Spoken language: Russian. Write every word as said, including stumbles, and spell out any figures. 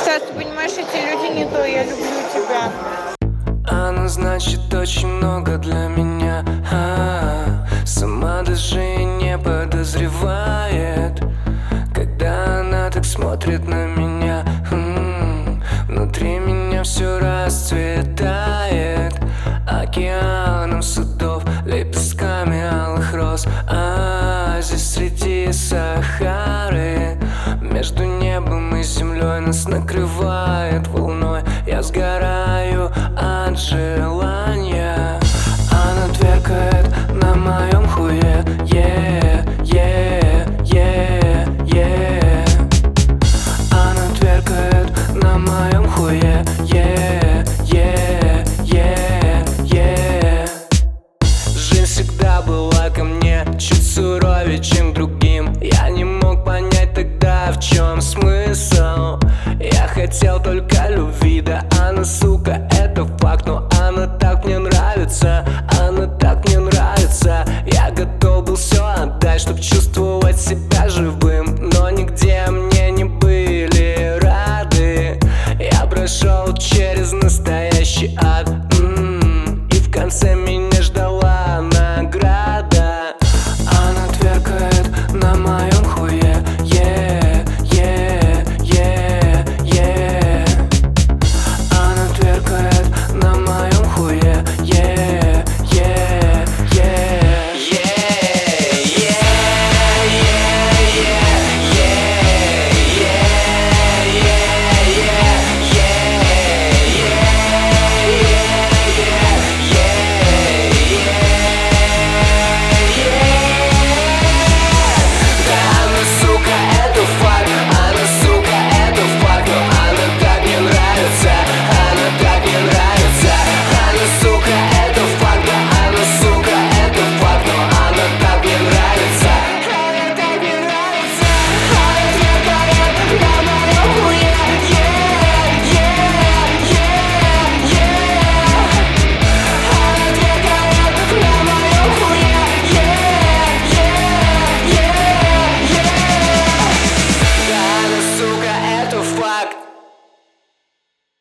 сейчас, ты понимаешь, эти люди не то, я люблю тебя. Она значит очень много для меня, а, сама даже и не подозревает, когда она так смотрит на меня. М-м, внутри меня все расцветает океаном судов, лепестками алых роз. А здесь среди Сахары, между небом и землей, нас накрывает волной. Я сгораю от желания. Она тверкает на моем хуе, е, е, е, е. Она тверкает на моем хуе, е, е, е, е. Жизнь всегда была ко мне чуть суровее, чем другим. Я не мог понять тогда, в чем смысл. Я хотел только